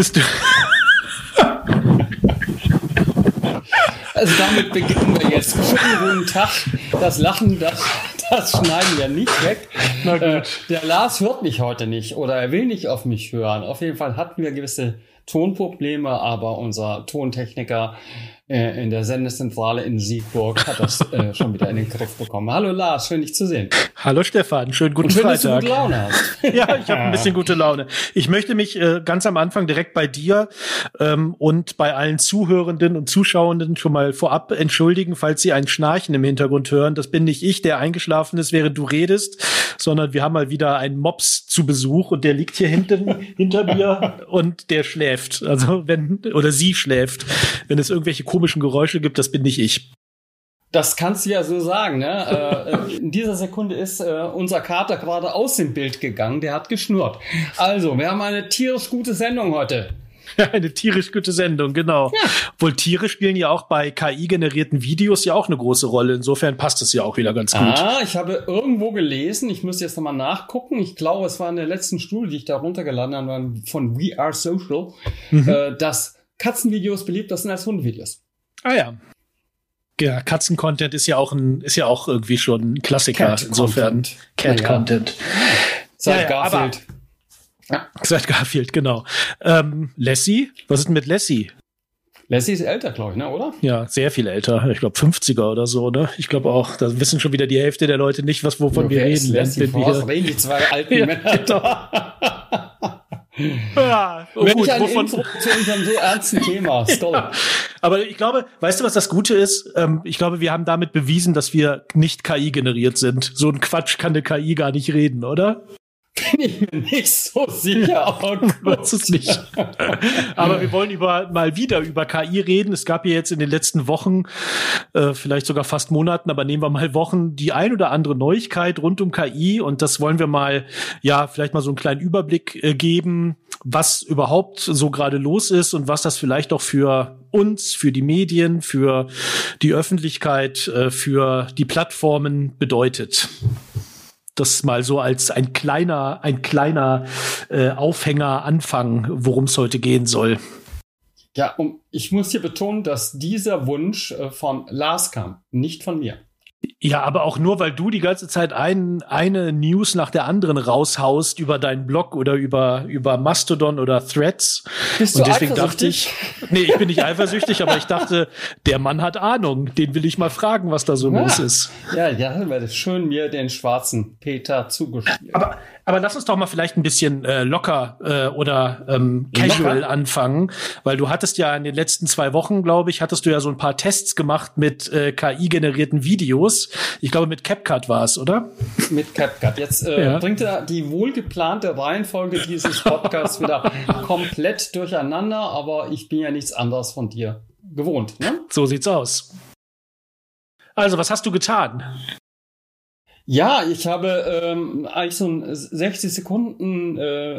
Bist du... Also damit beginnen wir jetzt. Schönen guten Tag. Das Lachen, das schneiden wir nicht weg. Der Lars hört mich heute nicht oder er will nicht auf mich hören. Auf jeden Fall hatten wir gewisse Tonprobleme, aber unser Tontechniker in der Sendezentrale in Siegburg hat das schon wieder in den Griff bekommen. Hallo Lars, schön dich zu sehen. Hallo Stefan, schönen guten Freitag. Dass du gute Laune hast. Ja, ich habe ein bisschen gute Laune. Ich möchte mich ganz am Anfang direkt bei dir und bei allen Zuhörenden und Zuschauenden schon mal vorab entschuldigen, falls Sie ein Schnarchen im Hintergrund hören. Das bin nicht ich, der eingeschlafen ist, während du redest, sondern wir haben mal wieder einen Mops zu Besuch und der liegt hier hinter mir und der schläft. Also oder sie schläft. Wenn es irgendwelche komischen Geräusche gibt, das bin nicht ich. Das kannst du ja so sagen, ne? In dieser Sekunde ist unser Kater gerade aus dem Bild gegangen, der hat geschnurrt. Also, wir haben eine tierisch gute Sendung heute. Eine tierisch gute Sendung, genau. Ja. Obwohl Tiere spielen ja auch bei KI-generierten Videos ja auch eine große Rolle. Insofern passt es ja auch wieder ganz gut. Ich habe irgendwo gelesen, ich müsste jetzt nochmal nachgucken. Ich glaube, es war in der letzten Studie, die ich da runtergeladen habe, von We Are Social, dass Katzenvideos beliebter sind als Hundevideos. Ah ja. Ja, Katzen-Content ist ja auch irgendwie schon ein Klassiker. Insofern Cat-Content. Seit Garfield. Seit Garfield, genau. Lassie? Was ist denn mit Lassie? Lassie ist älter, glaube ich, ne, oder? Ja, sehr viel älter. Ich glaube 50er oder so, ne? Ich glaube auch, da wissen schon wieder die Hälfte der Leute nicht, wovon wir reden. Lassie, reden die zwei alten Männer. Ja, Wenn ich ein Intro zu unserem so ernsten Thema. Ja, aber ich glaube, weißt du, was das Gute ist? Ich glaube, wir haben damit bewiesen, dass wir nicht KI generiert sind. So ein Quatsch kann eine KI gar nicht reden, oder? Bin ich mir nicht so sicher, aber das ist nicht. Aber wir wollen mal wieder über KI reden. Es gab ja jetzt in den letzten Wochen, vielleicht sogar fast Monaten, aber nehmen wir mal Wochen, die ein oder andere Neuigkeit rund um KI. Und das wollen wir mal, vielleicht mal so einen kleinen Überblick geben, was überhaupt so gerade los ist und was das vielleicht auch für uns, für die Medien, für die Öffentlichkeit, für die Plattformen bedeutet. Das mal so als ein kleiner Aufhänger anfangen, worum es heute gehen soll. Ja, und ich muss hier betonen, dass dieser Wunsch von Lars kam, nicht von mir. Ja, aber auch nur, weil du die ganze Zeit eine News nach der anderen raushaust über deinen Blog oder über Mastodon oder Threads. Bist du eifersüchtig? Ich bin nicht eifersüchtig, aber ich dachte, der Mann hat Ahnung. Den will ich mal fragen, was da so los ist. Ja, wäre schön mir den schwarzen Peter zugespielt. Aber lass uns doch mal vielleicht ein bisschen locker oder casual anfangen, weil du hattest ja in den letzten 2 Wochen, glaube ich, hattest du ja so ein paar Tests gemacht mit KI-generierten Videos. Ich glaube, mit CapCut war es, oder? Mit CapCut. Jetzt bringt er die wohlgeplante Reihenfolge dieses Podcasts wieder komplett durcheinander, aber ich bin ja nichts anderes von dir gewohnt, ne? So sieht's aus. Also, was hast du getan? Ja, ich habe eigentlich so ein 60 Sekunden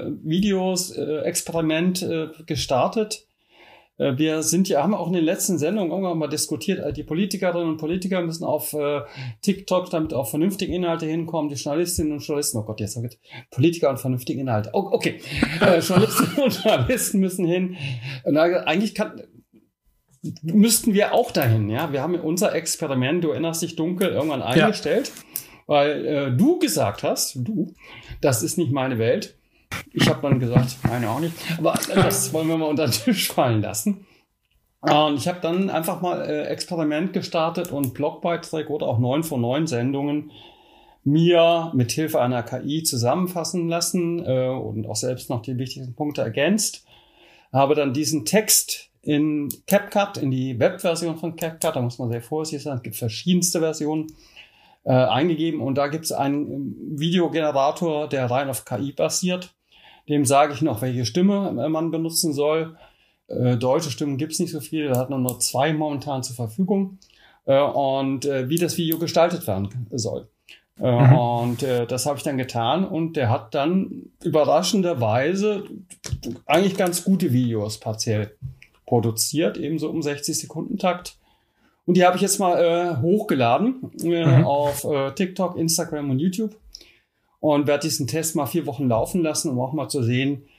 Videos-Experiment gestartet. Wir haben auch in den letzten Sendungen irgendwann mal diskutiert, die Politikerinnen und Politiker müssen auf TikTok damit auch vernünftige Inhalte hinkommen, die Journalistinnen und Journalisten, oh Gott, jetzt habe ich Politiker und vernünftige Inhalte. Oh, okay, Journalistinnen und Journalisten müssen hin. Eigentlich müssten wir auch dahin, ja. Wir haben unser Experiment, du erinnerst dich dunkel, irgendwann eingestellt, weil du gesagt hast, das ist nicht meine Welt. Ich habe dann gesagt, meine auch nicht. Aber das wollen wir mal unter den Tisch fallen lassen. Und ich habe dann einfach mal Experiment gestartet und Blogbeiträge oder auch 9 von 9 Sendungen mir mit Hilfe einer KI zusammenfassen lassen und auch selbst noch die wichtigsten Punkte ergänzt. Habe dann diesen Text in CapCut, in die Webversion von CapCut, da muss man sehr vorsichtig sein, es gibt verschiedenste Versionen, eingegeben. Und da gibt es einen Videogenerator, der rein auf KI basiert. Dem sage ich noch, welche Stimme man benutzen soll. Deutsche Stimmen gibt es nicht so viele, da hat man nur 2 momentan zur Verfügung. Und wie das Video gestaltet werden soll. Und das habe ich dann getan und der hat dann überraschenderweise eigentlich ganz gute Videos partiell produziert, ebenso im 60-Sekunden-Takt. Und die habe ich jetzt mal hochgeladen auf TikTok, Instagram und YouTube und werde diesen Test mal 4 Wochen laufen lassen, um auch mal zu sehen,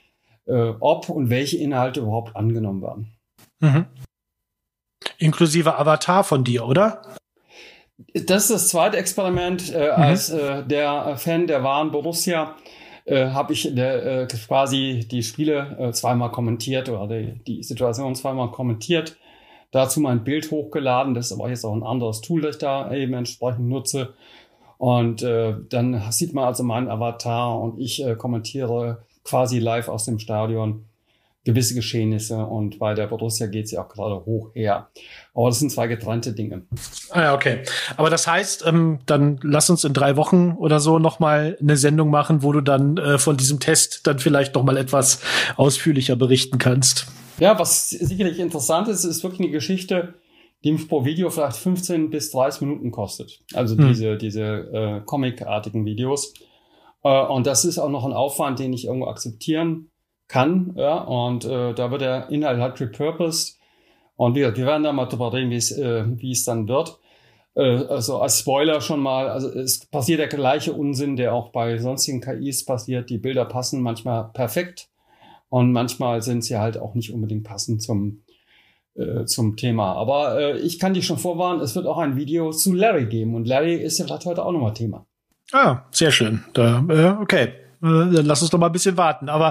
ob und welche Inhalte überhaupt angenommen werden. Mhm. Inklusive Avatar von dir, oder? Das ist das zweite Experiment. Als der Fan der wahren Borussia habe ich quasi die Spiele zweimal kommentiert oder die Situation zweimal kommentiert. Dazu mein Bild hochgeladen. Das ist aber jetzt auch ein anderes Tool, das ich da eben entsprechend nutze. Und dann sieht man also meinen Avatar und ich kommentiere quasi live aus dem Stadion gewisse Geschehnisse. Und bei der Borussia geht es ja auch gerade hoch her. Aber das sind zwei getrennte Dinge. Ah ja, okay. Aber das heißt, dann lass uns in 3 Wochen oder so nochmal eine Sendung machen, wo du dann von diesem Test dann vielleicht nochmal etwas ausführlicher berichten kannst. Ja, was sicherlich interessant ist, ist wirklich eine Geschichte, die mich pro Video vielleicht 15 bis 30 Minuten kostet. Also diese Comic-artigen Videos. Und das ist auch noch ein Aufwand, den ich irgendwo akzeptieren kann. Ja? Und da wird der Inhalt halt repurposed. Und wir werden da mal drüber reden, wie es dann wird. Also als Spoiler schon mal, also es passiert der gleiche Unsinn, der auch bei sonstigen KIs passiert. Die Bilder passen manchmal perfekt und manchmal sind sie halt auch nicht unbedingt passend zum Thema. Aber ich kann dich schon vorwarnen, es wird auch ein Video zu Larry geben. Und Larry ist ja vielleicht heute auch nochmal Thema. Ah, sehr schön. Okay. Dann lass uns doch mal ein bisschen warten. Aber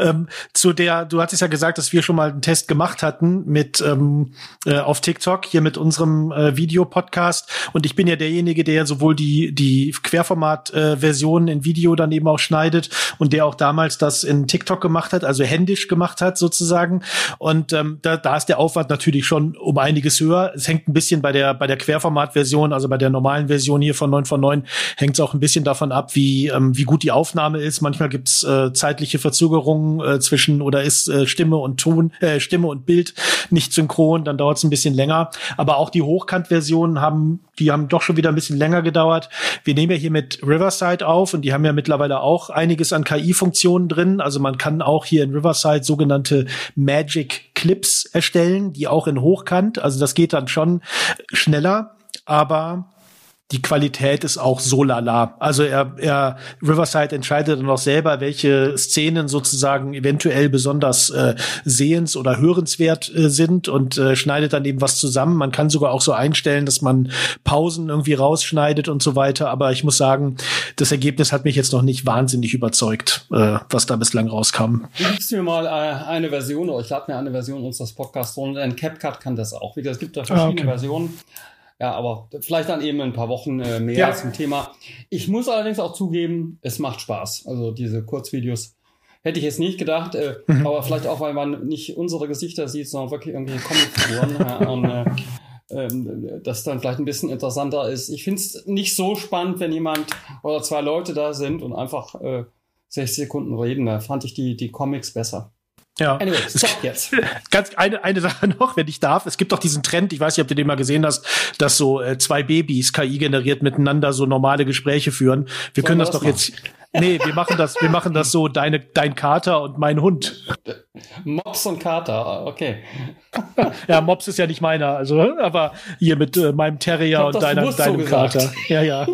du hattest ja gesagt, dass wir schon mal einen Test gemacht hatten mit auf TikTok, hier mit unserem Videopodcast. Und ich bin ja derjenige, der sowohl die Querformat-Version in Video dann eben auch schneidet und der auch damals das in TikTok gemacht hat, also händisch gemacht hat sozusagen. Und da ist der Aufwand natürlich schon um einiges höher. Es hängt ein bisschen bei der Querformat-Version, also bei der normalen Version hier von 9 von 9, hängt es auch ein bisschen davon ab, wie gut die Aufnahme ist. Manchmal gibt's zeitliche Verzögerungen zwischen oder ist Stimme und Bild nicht synchron, dann dauert es ein bisschen länger. Aber auch die Hochkant-Versionen haben doch schon wieder ein bisschen länger gedauert. Wir nehmen ja hier mit Riverside auf und die haben ja mittlerweile auch einiges an KI-Funktionen drin. Also man kann auch hier in Riverside sogenannte Magic Clips erstellen, die auch in Hochkant. Also das geht dann schon schneller, aber die Qualität ist auch so lala. Also Riverside entscheidet dann auch selber, welche Szenen sozusagen eventuell besonders sehens- oder hörenswert sind und schneidet dann eben was zusammen. Man kann sogar auch so einstellen, dass man Pausen irgendwie rausschneidet und so weiter. Aber ich muss sagen, das Ergebnis hat mich jetzt noch nicht wahnsinnig überzeugt, was da bislang rauskam. Du gibst mir mal eine Version, oder ich lade mir eine Version unseres Podcasts runter. Ein CapCut kann das auch. Es gibt da verschiedene Versionen. Ja, aber vielleicht dann eben in ein paar Wochen mehr zum Thema. Ich muss allerdings auch zugeben, es macht Spaß. Also diese Kurzvideos hätte ich jetzt nicht gedacht, aber vielleicht auch, weil man nicht unsere Gesichter sieht, sondern wirklich irgendwie Comicfiguren. Und das dann vielleicht ein bisschen interessanter ist. Ich finde es nicht so spannend, wenn jemand oder 2 Leute da sind und einfach 60 Sekunden reden. Da fand ich die Comics besser. Ja. Anyway, stop jetzt. Eine Sache noch, wenn ich darf. Es gibt doch diesen Trend, ich weiß nicht, ob du den mal gesehen hast, dass so 2 Babys KI generiert miteinander so normale Gespräche führen. Wir können das doch jetzt. Nee, wir machen das so, dein Kater und mein Hund. Mops und Kater, okay. Ja, Mops ist ja nicht meiner, also, aber hier mit meinem Terrier und deinem Kater. Ja.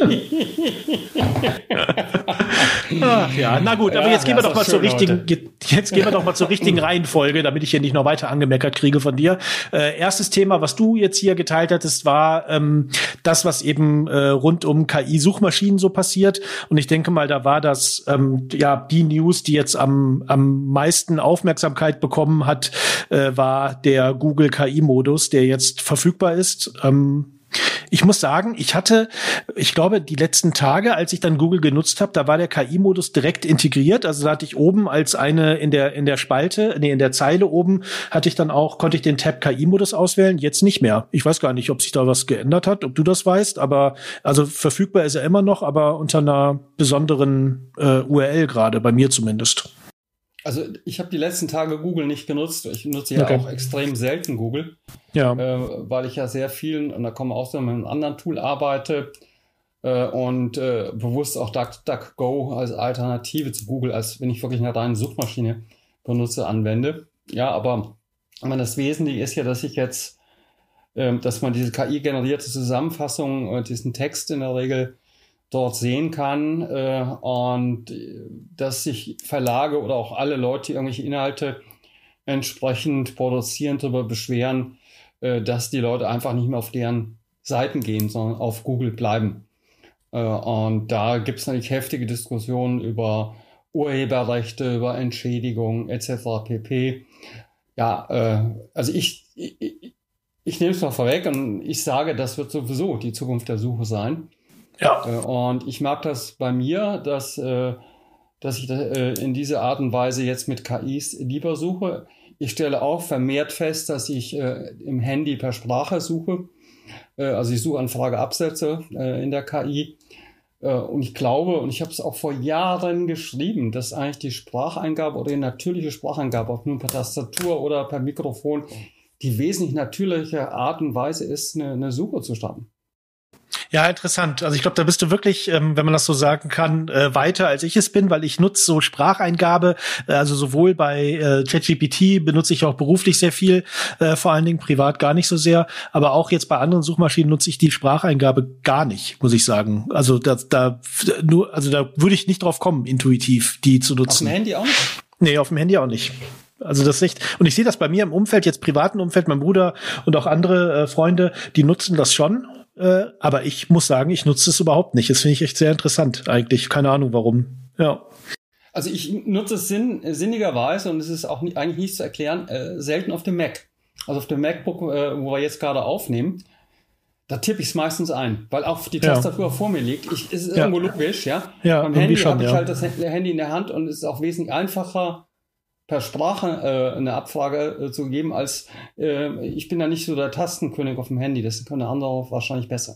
Ach ja, na gut, aber jetzt gehen wir doch mal zur richtigen Reihenfolge, damit ich hier nicht noch weiter angemeckert kriege von dir. Erstes Thema, was du jetzt hier geteilt hattest, war das, was eben rund um KI-Suchmaschinen so passiert. Und ich denke mal, da war das die News, die jetzt am meisten Aufmerksamkeit bekommen hat, war der Google KI-Modus, der jetzt verfügbar ist. Ich muss sagen, ich glaube, die letzten Tage, als ich dann Google genutzt habe, da war der KI-Modus direkt integriert. Also da hatte ich oben als eine in der Spalte, in der Zeile oben, konnte ich den Tab KI-Modus auswählen. Jetzt nicht mehr. Ich weiß gar nicht, ob sich da was geändert hat, ob du das weißt, aber also verfügbar ist er immer noch, aber unter einer besonderen URL gerade, bei mir zumindest. Also ich habe die letzten Tage Google nicht genutzt. Ich nutze ja auch extrem selten Google, weil ich ja sehr viel, und da kommen wir auch so mit einem anderen Tool arbeite und bewusst auch DuckDuckGo als Alternative zu Google, als wenn ich wirklich eine reine Suchmaschine benutze, anwende. Ja, aber das Wesentliche ist ja, dass ich jetzt, dass man diese KI-generierte Zusammenfassung, diesen Text in der Regel dort sehen kann und dass sich Verlage oder auch alle Leute, die irgendwelche Inhalte entsprechend produzieren, darüber beschweren, dass die Leute einfach nicht mehr auf deren Seiten gehen, sondern auf Google bleiben. Und da gibt es natürlich heftige Diskussionen über Urheberrechte, über Entschädigung etc. pp. Ja, also ich nehme es mal vorweg und ich sage, das wird sowieso die Zukunft der Suche sein. Ja. Und ich mag das bei mir, dass ich in dieser Art und Weise jetzt mit KIs lieber suche. Ich stelle auch vermehrt fest, dass ich im Handy per Sprache suche. Also ich Suchanfrage absetze in der KI. Und ich glaube, und ich habe es auch vor Jahren geschrieben, dass eigentlich die Spracheingabe oder die natürliche Spracheingabe, ob nun per Tastatur oder per Mikrofon, die wesentlich natürliche Art und Weise ist, eine Suche zu starten. Ja, interessant. Also ich glaube, da bist du wirklich, wenn man das so sagen kann, weiter als ich es bin, weil ich nutze so Spracheingabe, also sowohl bei ChatGPT benutze ich auch beruflich sehr viel, vor allen Dingen privat gar nicht so sehr, aber auch jetzt bei anderen Suchmaschinen nutze ich die Spracheingabe gar nicht, muss ich sagen. Also da würde ich nicht drauf kommen, intuitiv die zu nutzen. Auf dem Handy auch nicht? Nee, auf dem Handy auch nicht. Also das ist echt, und ich sehe das bei mir im Umfeld, jetzt privaten Umfeld, mein Bruder und auch andere Freunde, die nutzen das schon. Aber ich muss sagen, ich nutze es überhaupt nicht. Das finde ich echt sehr interessant eigentlich. Keine Ahnung, warum. Ja. Also ich nutze es sinnigerweise, und es ist auch eigentlich nicht zu erklären, selten auf dem Mac. Also auf dem MacBook, wo wir jetzt gerade aufnehmen, da tippe ich es meistens ein, weil auch die Tastatur vor mir liegt. Es ist irgendwo logisch, ja. Beim Handy habe ich halt das Handy in der Hand und es ist auch wesentlich einfacher, per Sprache eine Abfrage zu geben, als ich bin da nicht so der Tastenkönig auf dem Handy. Das können andere wahrscheinlich besser.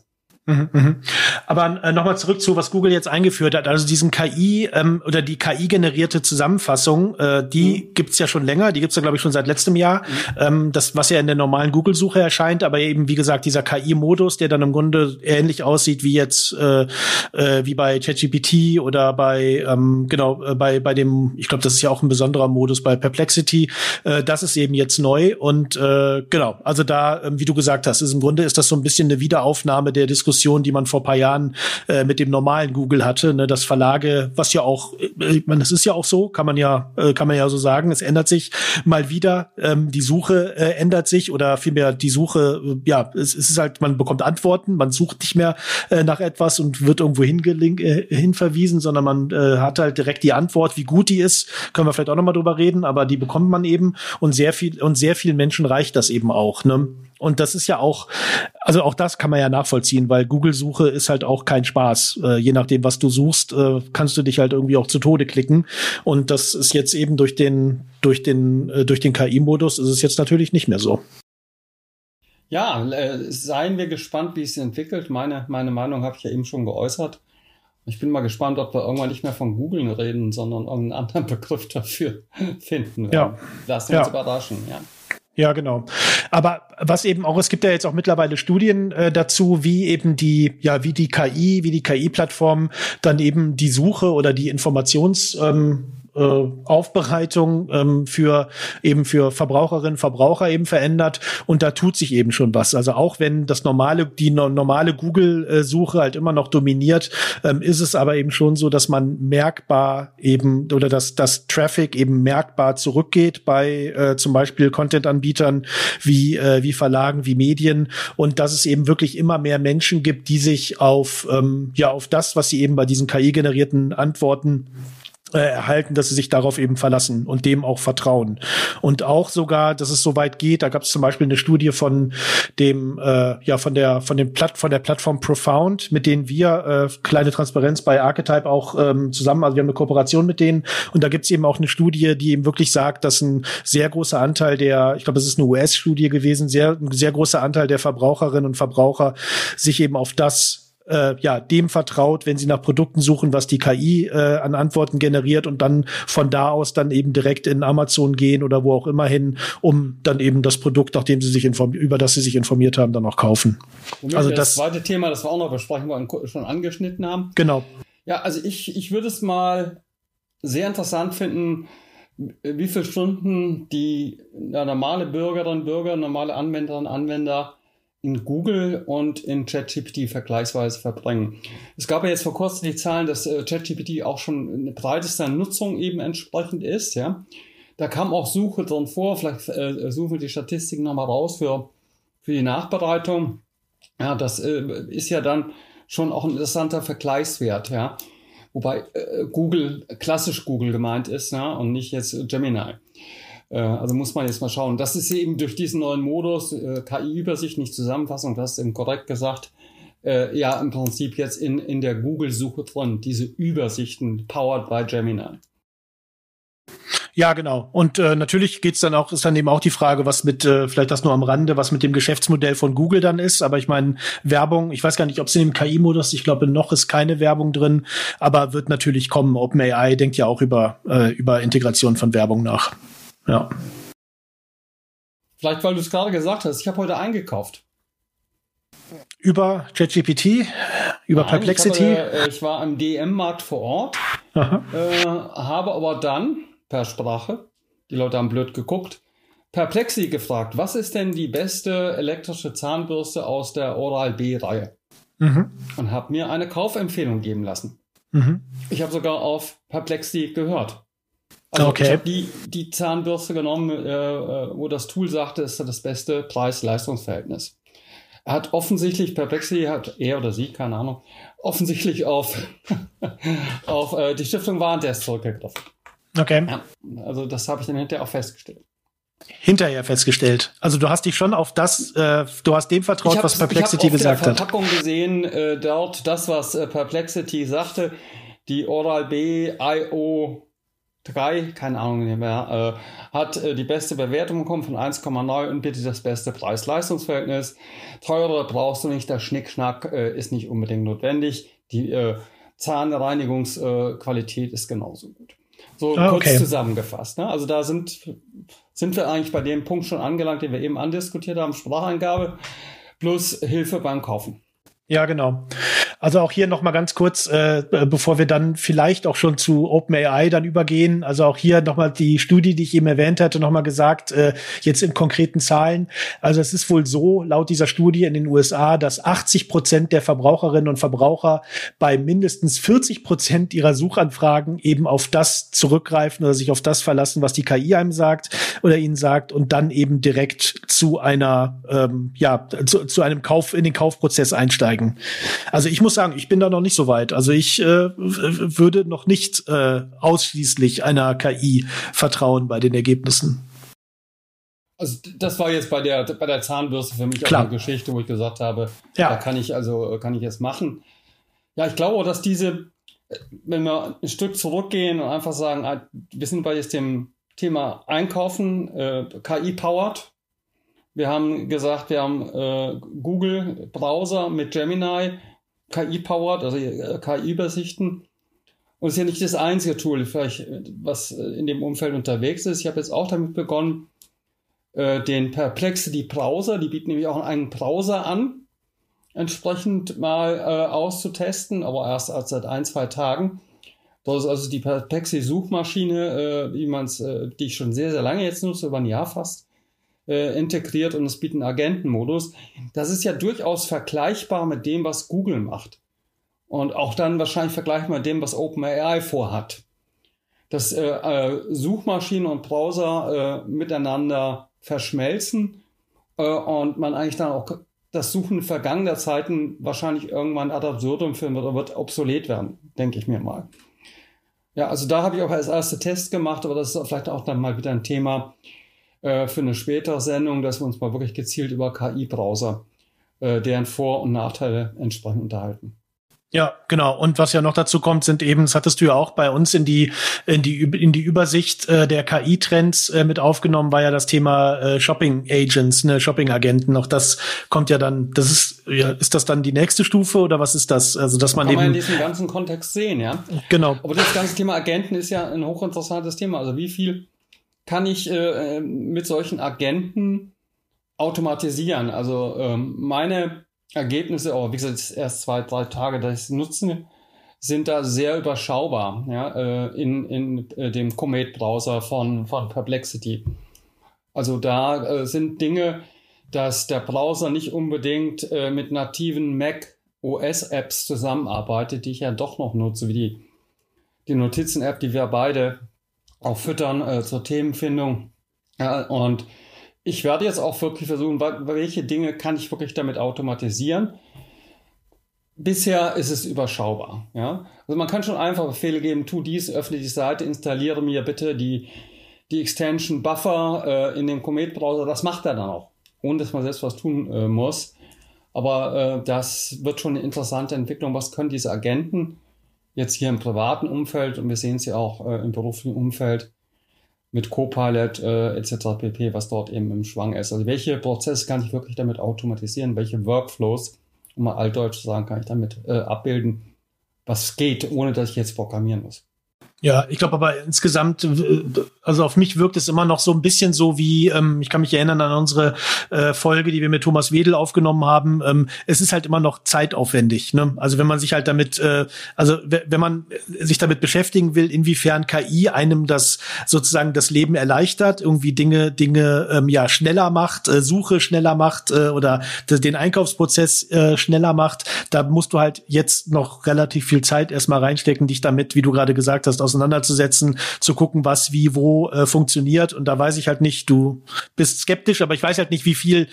Aber nochmal zurück zu, was Google jetzt eingeführt hat. Also diesen KI oder die KI-generierte Zusammenfassung, die gibt's ja schon länger. Die gibt's ja, glaube ich, schon seit letztem Jahr. Das, was ja in der normalen Google-Suche erscheint, aber eben, wie gesagt, dieser KI-Modus, der dann im Grunde ähnlich aussieht wie jetzt wie bei ChatGPT oder bei bei dem, ich glaube, das ist ja auch ein besonderer Modus bei Perplexity. Das ist eben jetzt neu und also da, wie du gesagt hast, im Grunde ist das so ein bisschen eine Wiederaufnahme der Diskussion, die man vor ein paar Jahren mit dem normalen Google hatte, ne, dass Verlage, was ja auch, das ist ja auch so, kann man ja so sagen, es ändert sich mal wieder, die Suche ändert sich oder vielmehr die Suche, es ist halt, man bekommt Antworten, man sucht nicht mehr nach etwas und wird irgendwo hinverwiesen, sondern man hat halt direkt die Antwort, wie gut die ist, können wir vielleicht auch nochmal drüber reden, aber die bekommt man eben und sehr vielen Menschen reicht das eben auch, ne? Und das ist ja auch, also auch das kann man ja nachvollziehen, weil Google-Suche ist halt auch kein Spaß. Je nachdem, was du suchst, kannst du dich halt irgendwie auch zu Tode klicken. Und das ist jetzt eben durch den KI-Modus ist es jetzt natürlich nicht mehr so. Ja, seien wir gespannt, wie es sich entwickelt. Meine Meinung habe ich ja eben schon geäußert. Ich bin mal gespannt, ob wir irgendwann nicht mehr von Googlen reden, sondern irgendeinen anderen Begriff dafür finden. Ja. Lassen wir uns überraschen, ja. Ja, genau. Aber was eben auch, es gibt ja jetzt auch mittlerweile Studien dazu, wie eben die KI-Plattformen dann eben die Suche oder die Aufbereitung für Verbraucherinnen, Verbraucher eben verändert und da tut sich eben schon was. Also auch wenn die normale Google-Suche halt immer noch dominiert, ist es aber eben schon so, dass man merkbar eben oder dass das Traffic eben merkbar zurückgeht bei zum Beispiel Content-Anbietern wie Verlagen, wie Medien und dass es eben wirklich immer mehr Menschen gibt, die sich auf das, was sie eben bei diesen KI-generierten Antworten erhalten, dass sie sich darauf eben verlassen und dem auch vertrauen. Und auch sogar, dass es so weit geht, da gab es zum Beispiel eine Studie von der Plattform Profound, mit denen wir, kleine Transparenz bei Archetype auch zusammen, also wir haben eine Kooperation mit denen und da gibt es eben auch eine Studie, die eben wirklich sagt, dass ein sehr großer Anteil ich glaube, es ist eine US-Studie gewesen, ein sehr großer Anteil der Verbraucherinnen und Verbraucher sich eben auf das dem vertraut, wenn sie nach Produkten suchen, was die KI an Antworten generiert und dann von da aus dann eben direkt in Amazon gehen oder wo auch immer hin, um dann eben das Produkt, nachdem sie sich über das sie sich informiert haben, dann auch kaufen. Also das zweite Thema, das wir auch noch besprechen wollen, schon angeschnitten haben. Genau. Ja, also ich würde es mal sehr interessant finden, wie viele Stunden die normale Bürgerinnen und Bürger, normale Anwenderinnen und Anwender in Google und in ChatGPT vergleichsweise verbringen. Es gab ja jetzt vor kurzem die Zahlen, dass ChatGPT auch schon eine breiteste Nutzung eben entsprechend ist. Ja, da kam auch Suche drin vor. Vielleicht suchen wir die Statistiken nochmal raus für die Nachbereitung. Ja, das ist ja dann schon auch ein interessanter Vergleichswert. Ja, wobei klassisch Google gemeint ist, ja, und nicht jetzt Gemini. Also muss man jetzt mal schauen. Das ist eben durch diesen neuen Modus, KI-Übersicht, nicht Zusammenfassung, das ist eben korrekt gesagt, ja im Prinzip jetzt in der Google-Suche drin, diese Übersichten powered by Gemini. Ja, genau. Und natürlich ist dann eben auch die Frage, was mit, vielleicht das nur am Rande, was mit dem Geschäftsmodell von Google dann ist. Aber ich meine, Werbung, ich weiß gar nicht, ob es in dem KI-Modus, ich glaube, noch ist keine Werbung drin, aber wird natürlich kommen. OpenAI denkt ja auch über Integration von Werbung nach. Ja. Vielleicht, weil du es gerade gesagt hast, ich habe heute eingekauft. Über ChatGPT? Über Nein, Perplexity? Ich war am DM-Markt vor Ort, habe aber dann per Sprache, die Leute haben blöd geguckt, Perplexity gefragt, was ist denn die beste elektrische Zahnbürste aus der Oral-B-Reihe? Und habe mir eine Kaufempfehlung geben lassen. Ich habe sogar auf Perplexity gehört. Also ich habe die Zahnbürste genommen, wo das Tool sagte, es ist das beste Preis-Leistungs-Verhältnis. Er hat offensichtlich, er oder sie, keine Ahnung, offensichtlich auf die Stiftung Warentest zurückgegriffen. Okay. Ja, also das habe ich dann hinterher auch festgestellt. Hinterher festgestellt. Also du hast dich schon auf das, du hast dem vertraut, was Perplexity gesagt hat. Ich habe auf der Verpackung gesehen, dort das, was Perplexity sagte, die Oral-B IO 3, keine Ahnung mehr, hat die beste Bewertung bekommen von 1,9 und bitte das beste Preis-Leistungs-Verhältnis. Teurer brauchst du nicht, der Schnickschnack ist nicht unbedingt notwendig. Die Zahnreinigungsqualität ist genauso gut. So kurz zusammengefasst. Ne? Also da sind wir eigentlich bei dem Punkt schon angelangt, den wir eben andiskutiert haben, Spracheingabe plus Hilfe beim Kaufen. Ja, genau. Also auch hier noch mal ganz kurz, bevor wir dann vielleicht auch schon zu OpenAI dann übergehen. Also auch hier noch mal die Studie, die ich eben erwähnt hatte, noch mal gesagt, jetzt in konkreten Zahlen. Also es ist wohl so, laut dieser Studie in den USA, dass 80% der Verbraucherinnen und Verbraucher bei mindestens 40% ihrer Suchanfragen eben auf das zurückgreifen oder sich auf das verlassen, was die KI einem sagt oder ihnen sagt und dann eben direkt zu einer, zu einem Kauf, in den Kaufprozess einsteigen. Also ich muss sagen, ich bin da noch nicht so weit. Also ich würde noch nicht ausschließlich einer KI vertrauen bei den Ergebnissen. Also das war jetzt bei der Zahnbürste für mich auch eine Geschichte, wo ich gesagt habe, da kann ich es machen. Ja, ich glaube, dass wenn wir ein Stück zurückgehen und einfach sagen, wir sind bei jetzt dem Thema Einkaufen, KI-powered. Wir haben gesagt, wir haben Google-Browser mit Gemini, KI-powered, also KI-Übersichten. Und es ist ja nicht das einzige Tool, vielleicht, was in dem Umfeld unterwegs ist. Ich habe jetzt auch damit begonnen, den Perplexity-Browser, die bieten nämlich auch einen Browser an, entsprechend mal auszutesten, aber erst seit 1-2 Tagen. Das ist also die Perplexity-Suchmaschine, die ich schon sehr, sehr lange jetzt nutze, über ein Jahr fast. Integriert und es bietet einen Agentenmodus. Das ist ja durchaus vergleichbar mit dem, was Google macht. Und auch dann wahrscheinlich vergleichbar mit dem, was OpenAI vorhat. Dass Suchmaschinen und Browser miteinander verschmelzen und man eigentlich dann auch das Suchen vergangener Zeiten wahrscheinlich irgendwann ad absurdum führen wird oder wird obsolet werden, denke ich mir mal. Ja, also da habe ich auch als erste Test gemacht, aber das ist vielleicht auch dann mal wieder ein Thema für eine spätere Sendung, dass wir uns mal wirklich gezielt über KI-Browser, deren Vor- und Nachteile entsprechend unterhalten. Ja, genau. Und was ja noch dazu kommt, sind eben, das hattest du ja auch bei uns in die Übersicht der KI-Trends mit aufgenommen, war ja das Thema Shopping Agents, ne, Shopping-Agenten. Auch das kommt ja dann, ist das dann die nächste Stufe oder was ist das? Also, dass man eben. Kann man in diesem ganzen Kontext sehen, ja. Genau. Aber das ganze Thema Agenten ist ja ein hochinteressantes Thema. Also, wie viel kann ich mit solchen Agenten automatisieren? Also meine Ergebnisse, wie gesagt, erst 2-3 Tage, dass ich es nutze, sind da sehr überschaubar, ja, in dem Comet-Browser von Perplexity. Also da sind Dinge, dass der Browser nicht unbedingt mit nativen Mac OS-Apps zusammenarbeitet, die ich ja doch noch nutze, wie die Notizen-App, die wir beide auch füttern zur Themenfindung. Und ich werde jetzt auch wirklich versuchen, welche Dinge kann ich wirklich damit automatisieren. Bisher ist es überschaubar. Ja? Also man kann schon einfach Befehle geben, tu dies, öffne die Seite, installiere mir bitte die Extension Buffer in den Comet-Browser. Das macht er dann auch, ohne dass man selbst was tun muss. Aber das wird schon eine interessante Entwicklung. Was können diese Agenten jetzt hier im privaten Umfeld, und wir sehen es ja auch im beruflichen Umfeld, mit Copilot etc. pp., was dort eben im Schwang ist. Also welche Prozesse kann ich wirklich damit automatisieren, welche Workflows, um mal altdeutsch zu sagen, kann ich damit abbilden, was geht, ohne dass ich jetzt programmieren muss. Ja, ich glaube aber insgesamt, also auf mich wirkt es immer noch so ein bisschen so wie, ich kann mich erinnern an unsere Folge, die wir mit Thomas Wedel aufgenommen haben. Es ist halt immer noch zeitaufwendig, ne? Also wenn man sich halt damit, wenn man sich damit beschäftigen will, inwiefern KI einem das sozusagen das Leben erleichtert, irgendwie Dinge schneller macht, Suche schneller macht oder den Einkaufsprozess schneller macht, da musst du halt jetzt noch relativ viel Zeit erstmal reinstecken, dich damit, wie du gerade gesagt hast, auseinanderzusetzen, zu gucken, was wie wo funktioniert. Und da weiß ich halt nicht, du bist skeptisch, aber ich weiß halt nicht, wie viel,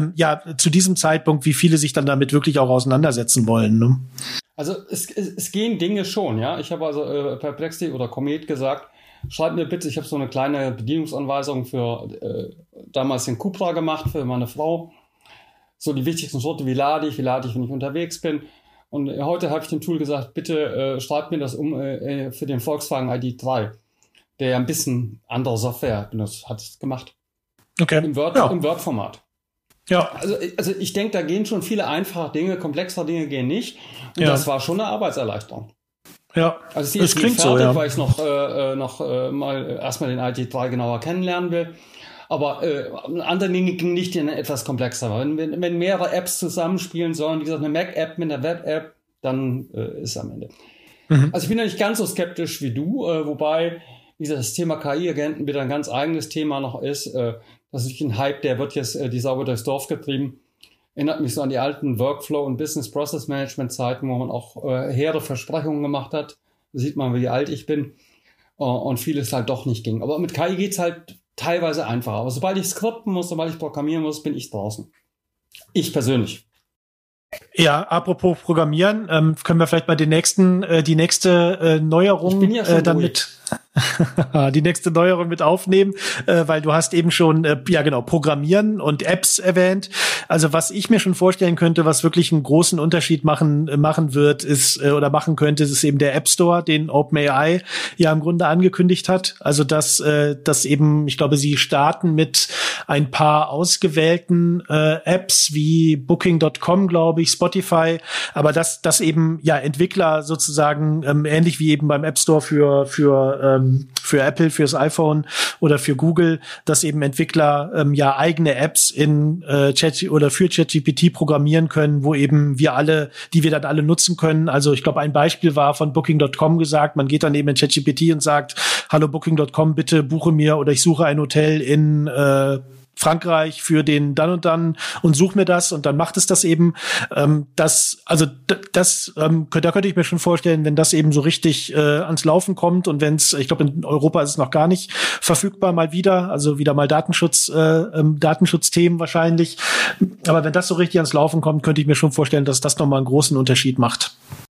zu diesem Zeitpunkt, wie viele sich dann damit wirklich auch auseinandersetzen wollen. Ne? Also es gehen Dinge schon, ja. Ich habe also Perplexity oder Comet gesagt, schreib mir bitte, ich habe so eine kleine Bedienungsanweisung für damals den Cupra gemacht, für meine Frau. So die wichtigsten Schritte, wie lade ich, wenn ich unterwegs bin. Und heute habe ich dem Tool gesagt, bitte schreibt mir das für den Volkswagen ID.3, der ja ein bisschen andere Software benutzt, hat es gemacht. Okay. Im Word-Format. Ja. Also ich denke, da gehen schon viele einfache Dinge, komplexere Dinge gehen nicht. Und das war schon eine Arbeitserleichterung. Ja, also es klingt fertig, so, ja. Weil ich noch mal erstmal den ID.3 genauer kennenlernen will. Aber andere Dinge gingen nicht in etwas komplexer. Wenn mehrere Apps zusammenspielen sollen, wie gesagt, eine Mac-App mit einer Web-App, dann ist es am Ende. Mhm. Also ich bin ja nicht ganz so skeptisch wie du, wobei, wie gesagt, das Thema KI-Agenten wieder ein ganz eigenes Thema noch ist. Das ist ein Hype, der wird jetzt die Sau durchs Dorf getrieben. Erinnert mich so an die alten Workflow- und Business-Process-Management-Zeiten, wo man auch hehre Versprechungen gemacht hat. Da sieht man, wie alt ich bin. Und vieles halt doch nicht ging. Aber mit KI geht's halt teilweise einfacher. Aber sobald ich skripten muss, sobald ich programmieren muss, bin ich draußen. Ich persönlich. Ja, apropos Programmieren, können wir vielleicht mal die nächste Neuerung ich bin ja schon dann mit die nächste Neuerung mit aufnehmen, weil du hast eben schon Programmieren und Apps erwähnt. Also was ich mir schon vorstellen könnte, was wirklich einen großen Unterschied machen wird, ist ist eben der App Store, den OpenAI ja im Grunde angekündigt hat. Also dass eben, ich glaube, sie starten mit ein paar ausgewählten Apps wie Booking.com, glaube ich, Spotify, aber dass eben Entwickler sozusagen ähnlich wie eben beim App Store für Apple, fürs iPhone oder für Google, dass eben Entwickler eigene Apps in für ChatGPT programmieren können, wo eben die wir dann alle nutzen können. Also ich glaube, ein Beispiel war von Booking.com gesagt, man geht dann eben in ChatGPT und sagt, hallo Booking.com, bitte buche mir oder ich suche ein Hotel in Frankreich für den dann und such mir das und dann macht es das eben. Da könnte ich mir schon vorstellen, wenn das eben so richtig ans Laufen kommt und ich glaube in Europa ist es noch gar nicht verfügbar mal wieder, also wieder mal Datenschutzthemen wahrscheinlich. Aber wenn das so richtig ans Laufen kommt, könnte ich mir schon vorstellen, dass das nochmal einen großen Unterschied macht.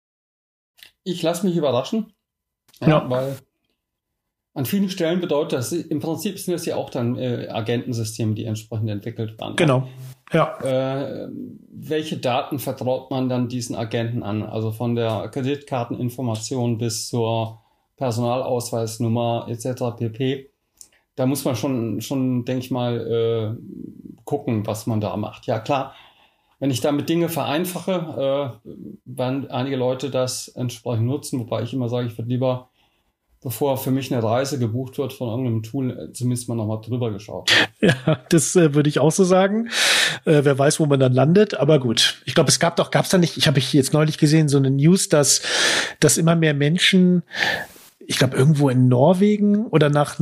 Ich lasse mich überraschen, weil an vielen Stellen bedeutet das, im Prinzip sind das ja auch dann Agentensysteme, die entsprechend entwickelt werden. Genau, ja. Welche Daten vertraut man dann diesen Agenten an? Also von der Kreditkarteninformation bis zur Personalausweisnummer etc. pp. Da muss man schon denke ich mal, gucken, was man da macht. Ja klar, wenn ich damit Dinge vereinfache, werden einige Leute das entsprechend nutzen, wobei ich immer sage, ich würde lieber, bevor für mich eine Reise gebucht wird von irgendeinem Tool, zumindest mal nochmal drüber geschaut. Ja, das würde ich auch so sagen. Wer weiß, wo man dann landet, aber gut. Ich glaube, gab's da nicht, ich habe jetzt neulich gesehen, so eine News, dass immer mehr Menschen ich glaube, irgendwo in Norwegen oder nach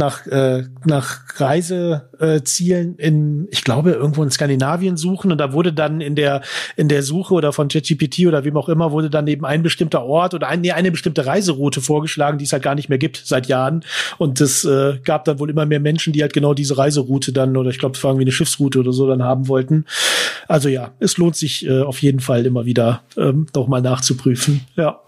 Reisezielen ich glaube, irgendwo in Skandinavien suchen, und da wurde dann in der Suche oder von ChatGPT oder wem auch immer wurde dann eben ein bestimmter Ort oder eine bestimmte Reiseroute vorgeschlagen, die es halt gar nicht mehr gibt seit Jahren, und es gab dann wohl immer mehr Menschen, die halt genau diese Reiseroute dann, oder ich glaube, es war irgendwie eine Schiffsroute oder so, dann haben wollten. Also ja, es lohnt sich auf jeden Fall immer wieder doch mal nachzuprüfen. Ja.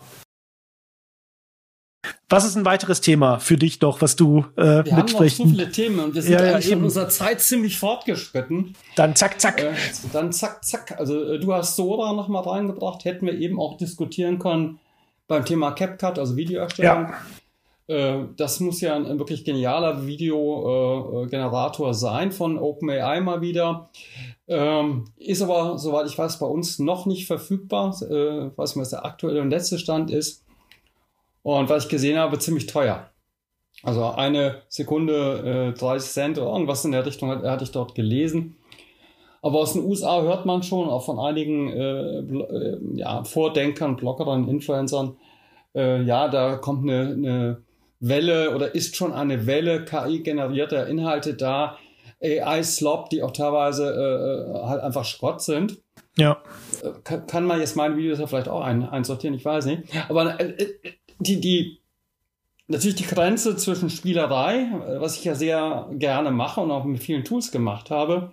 Was ist ein weiteres Thema für dich noch, was du wir haben noch so viele Themen und wir sind eigentlich schon in unserer Zeit ziemlich fortgeschritten. Dann zack, zack. Zack. Also du hast Sora noch mal reingebracht, hätten wir eben auch diskutieren können beim Thema CapCut, also Videoerstellung. Ja. Das muss ja ein wirklich genialer Videogenerator sein von OpenAI mal wieder. Ist aber, soweit ich weiß, bei uns noch nicht verfügbar. Weiß nicht, was der aktuelle und letzte Stand ist. Und was ich gesehen habe, ziemlich teuer. Also eine Sekunde 30 Cent oder irgendwas in der Richtung hatte ich dort gelesen. Aber aus den USA hört man schon, auch von einigen Vordenkern, Bloggern, Influencern, da kommt eine Welle oder ist schon eine Welle KI-generierter Inhalte da, AI-Slop, die auch teilweise halt einfach Schrott sind. Ja. Kann man jetzt meine Videos ja vielleicht auch einsortieren, ich weiß nicht. Aber natürlich die Grenze zwischen Spielerei, was ich ja sehr gerne mache und auch mit vielen Tools gemacht habe,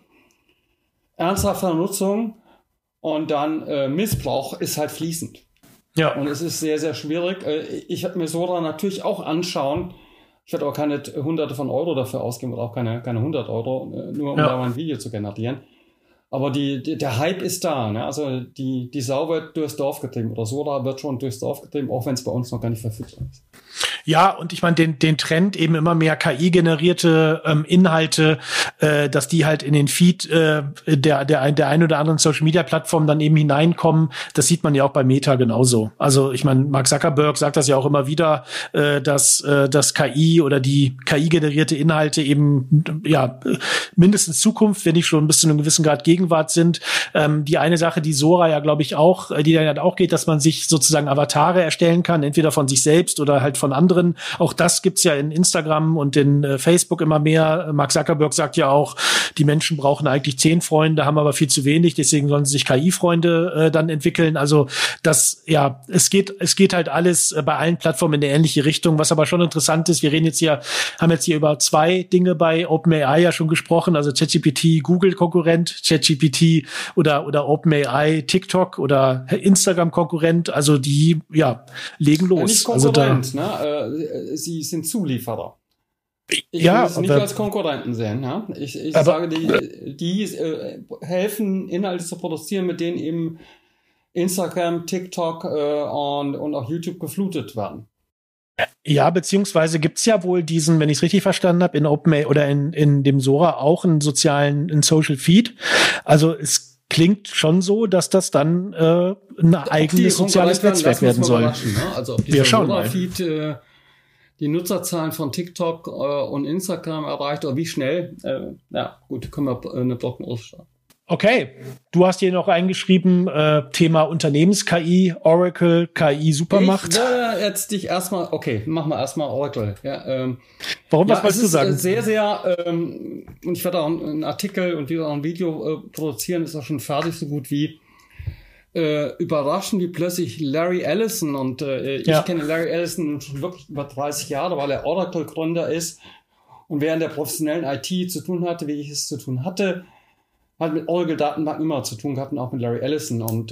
ernsthafter Nutzung und dann Missbrauch ist halt fließend. Ja. Und es ist sehr, sehr schwierig. Ich werde mir Sora natürlich auch anschauen. Ich werde aber keine Hunderte von Euro dafür ausgeben oder auch keine 100 Euro, nur um da mal ein Video zu generieren. Aber der Hype ist da, ne? Also die Sau wird durchs Dorf getrieben oder Sora wird schon durchs Dorf getrieben, auch wenn es bei uns noch gar nicht verfügbar ist. Ja, und ich meine, den Trend eben immer mehr KI-generierte Inhalte, dass die halt in den Feed der ein oder anderen Social-Media-Plattform dann eben hineinkommen, das sieht man ja auch bei Meta genauso. Also ich meine, Mark Zuckerberg sagt das ja auch immer wieder, dass KI oder die KI-generierte Inhalte eben mindestens Zukunft, wenn nicht schon bis zu einem gewissen Grad Gegenwart sind. Die eine Sache, die Sora ja, glaube ich, auch, die dann halt auch geht, dass man sich sozusagen Avatare erstellen kann, entweder von sich selbst oder halt von anderen. Auch das gibt's ja in Instagram und in Facebook immer mehr. Mark Zuckerberg sagt ja auch, die Menschen brauchen eigentlich 10 Freunde, haben aber viel zu wenig, deswegen sollen sie sich KI-Freunde dann entwickeln. Also es geht halt alles bei allen Plattformen in eine ähnliche Richtung, was aber schon interessant ist. Wir haben jetzt hier über 2 Dinge bei OpenAI ja schon gesprochen, also ChatGPT, Google-Konkurrent, ChatGPT oder OpenAI, TikTok oder Instagram-Konkurrent, also die legen los. Nicht Konkurrent, ne? Sie sind Zulieferer. Ich will es nicht als Konkurrenten sehen. Ja? Ich sage, die helfen, Inhalte zu produzieren, mit denen eben Instagram, TikTok und auch YouTube geflutet werden. Ja, beziehungsweise gibt's ja wohl diesen, wenn ich es richtig verstanden habe, in OpenAI oder in dem Sora auch einen Social Feed. Also es klingt schon so, dass das dann ein eigenes soziales Netzwerk werden soll. Ne? Also ob dieser Sora-Feed die Nutzerzahlen von TikTok und Instagram erreicht oder wie schnell. Können wir eine Prognose starten. Okay, du hast hier noch eingeschrieben, Thema Unternehmens-KI, Oracle, KI-Supermacht. Ich würde jetzt dich erstmal, machen wir erstmal Oracle. Ja, warum, was wolltest du sagen? Sehr, sehr, und ich werde auch einen Artikel und wieder auch ein Video produzieren, ist auch schon fertig, so gut wie überraschend, wie plötzlich Larry Ellison, und ich kenne Larry Ellison schon wirklich über 30 Jahre, weil er Oracle-Gründer ist und während der professionellen IT zu tun hatte, wie ich es zu tun hatte, hat mit Oracle-Datenbanken immer zu tun gehabt und auch mit Larry Ellison. Und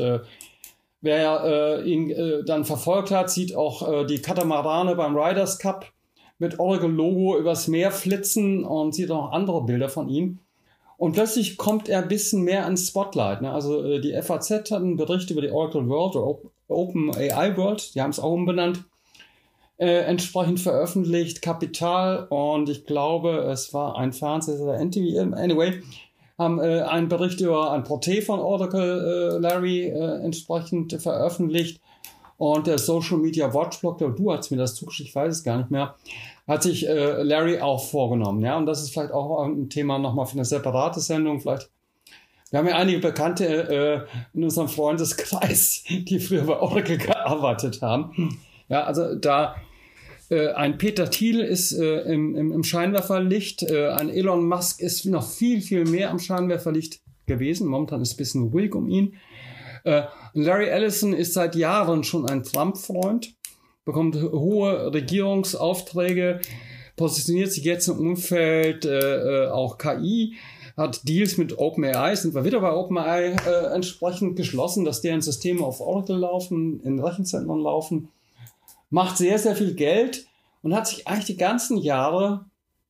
wer ihn dann verfolgt hat, sieht auch die Katamarane beim Riders Cup mit Oracle-Logo übers Meer flitzen und sieht auch andere Bilder von ihm. Und plötzlich kommt er ein bisschen mehr ans Spotlight. Ne? Also die FAZ hat einen Bericht über die Oracle World oder OpenAI World, die haben es auch umbenannt, entsprechend veröffentlicht, Kapital, und ich glaube, es war ein Fernsehsender oder NTV, anyway, haben einen Bericht über ein Porträt von Oracle Larry entsprechend veröffentlicht, und der Social Media Watchblog, du hast mir das zugeschickt, ich weiß es gar nicht mehr, hat sich Larry auch vorgenommen. Ja, und das ist vielleicht auch ein Thema nochmal für eine separate Sendung. Vielleicht. Wir haben ja einige Bekannte in unserem Freundeskreis, die früher bei Oracle gearbeitet haben. Ja, also da Ein Peter Thiel ist im Scheinwerferlicht. Ein Elon Musk ist noch viel, viel mehr am Scheinwerferlicht gewesen. Momentan ist es ein bisschen ruhig um ihn. Larry Ellison ist seit Jahren schon ein Trump-Freund, bekommt hohe Regierungsaufträge, positioniert sich jetzt im Umfeld auch KI, hat Deals mit OpenAI, sind wir wieder bei OpenAI entsprechend geschlossen, dass deren Systeme auf Oracle laufen, in Rechenzentren laufen, macht sehr, sehr viel Geld und hat sich eigentlich die ganzen Jahre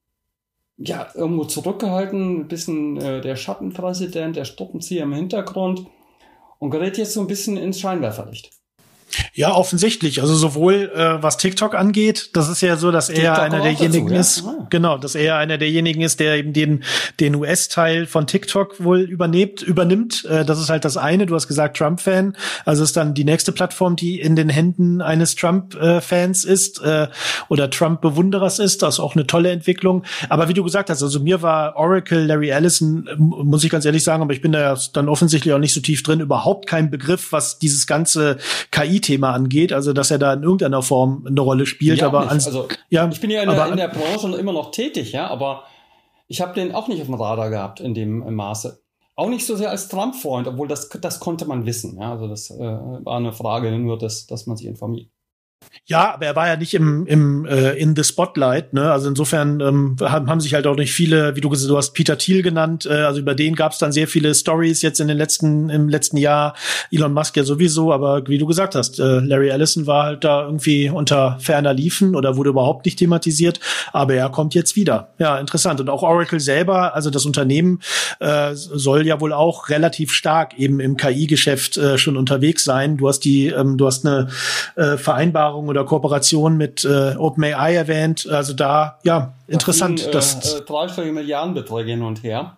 ja irgendwo zurückgehalten, ein bisschen der Schattenpräsident, der Strippenzieher im Hintergrund und gerät jetzt so ein bisschen ins Scheinwerferlicht. Ja, offensichtlich. Also sowohl was TikTok angeht, das ist ja so, dass er einer derjenigen ist, genau, dass er einer derjenigen ist, der eben den US-Teil von TikTok wohl übernimmt. Das ist halt das eine. Du hast gesagt Trump-Fan, also ist dann die nächste Plattform, die in den Händen eines Trump-Fans ist oder Trump-Bewunderers ist. Das ist auch eine tolle Entwicklung. Aber wie du gesagt hast, also mir war Oracle, Larry Ellison, muss ich ganz ehrlich sagen, aber ich bin da ja dann offensichtlich auch nicht so tief drin, überhaupt kein Begriff, was dieses ganze KI-Thema angeht, also dass er da in irgendeiner Form eine Rolle spielt. Ja, aber ich bin ja in der Branche immer noch tätig, ja, aber ich habe den auch nicht auf dem Radar gehabt in dem Maße. Auch nicht so sehr als Trump-Freund, obwohl das konnte man wissen. Ja, also das war eine Frage nur, dass man sich informiert. Ja, aber er war ja nicht in the Spotlight, ne? Also insofern haben sich halt auch nicht viele, wie du hast Peter Thiel genannt, also über den gab es dann sehr viele Stories jetzt im letzten Jahr, Elon Musk ja sowieso, aber wie du gesagt hast, Larry Ellison war halt da irgendwie unter ferner Liefen oder wurde überhaupt nicht thematisiert, aber er kommt jetzt wieder. Ja, interessant. Und auch Oracle selber, also das Unternehmen soll ja wohl auch relativ stark eben im KI-Geschäft schon unterwegs sein. Du hast eine Vereinbarung oder Kooperation mit OpenAI erwähnt. Also da, ja, interessant. Dreistellige Milliardenbeträge hin und her.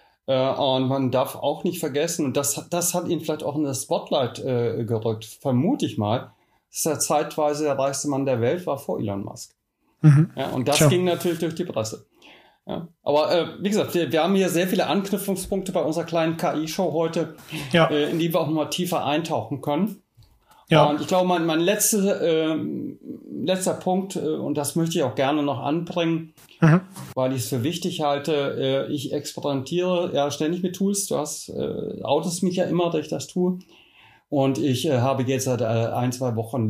Und man darf auch nicht vergessen, und das hat ihn vielleicht auch in das Spotlight gerückt, vermute ich mal, dass er zeitweise der reichste Mann der Welt war vor Elon Musk. Mhm. Ja, und das ging natürlich durch die Presse. Ja, aber wie gesagt, wir haben hier sehr viele Anknüpfungspunkte bei unserer kleinen KI-Show heute, in die wir auch mal tiefer eintauchen können. Ja. Und ich glaube, mein letzter Punkt, und das möchte ich auch gerne noch anbringen, weil ich es für wichtig halte, ich experimentiere ja ständig mit Tools. Du outest mich ja immer, dass ich das tue. Und ich habe jetzt seit 1-2 Wochen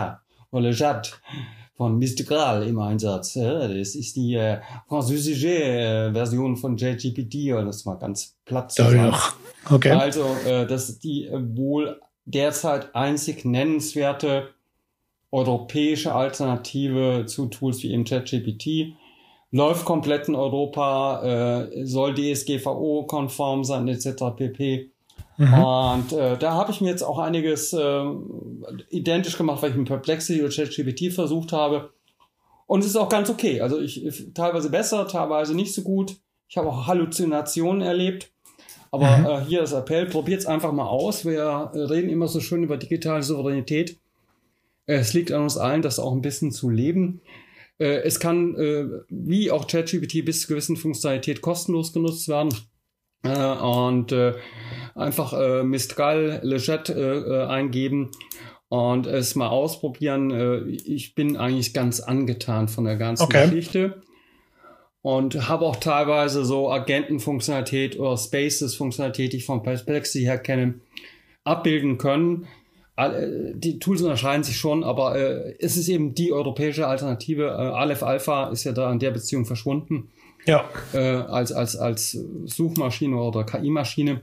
Lejat von Mistral im Einsatz. Das ist die französische Version von JGPT, und das mal ganz platt zu sagen. Okay. Also, das ist die wohl derzeit einzig nennenswerte europäische Alternative zu Tools wie eben ChatGPT. Läuft komplett in Europa, soll DSGVO-konform sein, etc. pp. Und da habe ich mir jetzt auch einiges identisch gemacht, weil ich mit Perplexity oder ChatGPT versucht habe. Und es ist auch ganz okay. Also teilweise besser, teilweise nicht so gut. Ich habe auch Halluzinationen erlebt. Aber hier das Appell, probiert's einfach mal aus. Wir reden immer so schön über digitale Souveränität. Es liegt an uns allen, das auch ein bisschen zu leben. Es kann, wie auch ChatGPT, bis zu gewissen Funktionalität kostenlos genutzt werden. Und einfach Mistral, Lejat eingeben und es mal ausprobieren. Ich bin eigentlich ganz angetan von der ganzen Geschichte. Und habe auch teilweise so Agentenfunktionalität oder Spaces-Funktionalität, die ich von Perplexity her kenne, abbilden können. Die Tools unterscheiden sich schon, aber es ist eben die europäische Alternative. Aleph Alpha ist ja da in der Beziehung verschwunden. Ja. Als Suchmaschine oder KI-Maschine.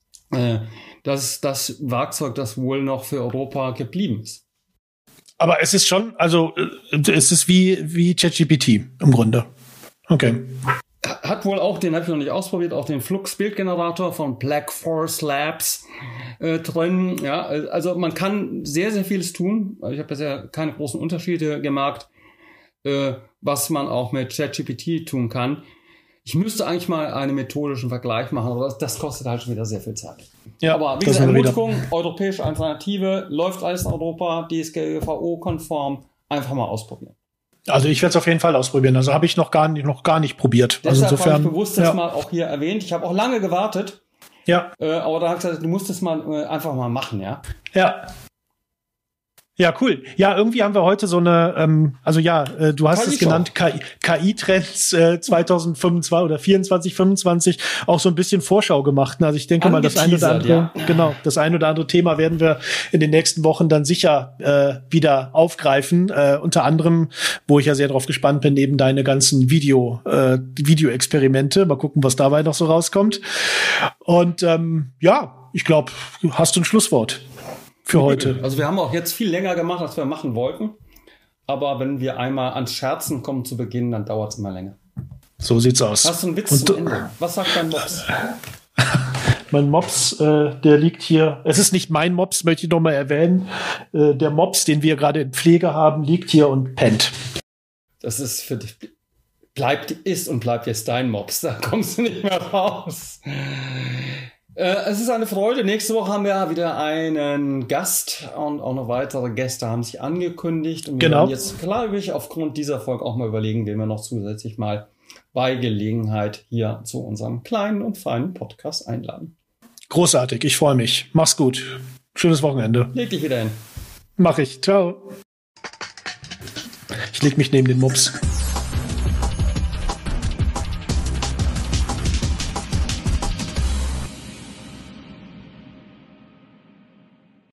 Das ist das Werkzeug, das wohl noch für Europa geblieben ist. Aber es ist schon, also es ist wie ChatGPT im Grunde. Okay. Hat wohl auch, den habe ich noch nicht ausprobiert, auch den Flux-Bildgenerator von Black Forest Labs drin. Ja, also man kann sehr, sehr vieles tun. Ich habe bisher keine großen Unterschiede gemerkt, was man auch mit ChatGPT tun kann. Ich müsste eigentlich mal einen methodischen Vergleich machen, aber das kostet halt schon wieder sehr viel Zeit. Ja, aber wie gesagt, Ermutigung, europäische Alternative, läuft alles in Europa, DSGVO-konform, einfach mal ausprobieren. Also ich werde es auf jeden Fall ausprobieren. Also habe ich noch gar nicht probiert. Deshalb also insofern habe ich bewusst das mal auch hier erwähnt. Ich habe auch lange gewartet. Ja. Aber da habe ich gesagt, du musst es mal einfach mal machen, ja. Ja. Ja, cool. Ja, irgendwie haben wir heute so eine, du hast es genannt, KI-Trends 2025 oder 24, 25 auch so ein bisschen Vorschau gemacht. Also ich denke mal, das ein oder andere Thema werden wir in den nächsten Wochen dann sicher wieder aufgreifen. Unter anderem, wo ich ja sehr drauf gespannt bin, eben deine ganzen Video-Experimente. Mal gucken, was dabei noch so rauskommt. Und ich glaube, hast du ein Schlusswort für heute? Also wir haben auch jetzt viel länger gemacht, als wir machen wollten. Aber wenn wir einmal ans Scherzen kommen zu Beginn, dann dauert es immer länger. So sieht's aus. Hast du einen Witz zum Ende? Was sagt dein Mops? Mein Mops, der liegt hier. Es ist nicht mein Mops, möchte ich noch mal erwähnen. Der Mops, den wir gerade in Pflege haben, liegt hier und pennt. Das ist für dich. Bleibt jetzt dein Mops. Da kommst du nicht mehr raus. Es ist eine Freude. Nächste Woche haben wir wieder einen Gast und auch noch weitere Gäste haben sich angekündigt. Und wir werden jetzt, glaube ich, aufgrund dieser Folge auch mal überlegen, wen wir noch zusätzlich mal bei Gelegenheit hier zu unserem kleinen und feinen Podcast einladen. Großartig, ich freue mich. Mach's gut. Schönes Wochenende. Leg dich wieder hin. Mach ich. Ciao. Ich leg mich neben den Mops.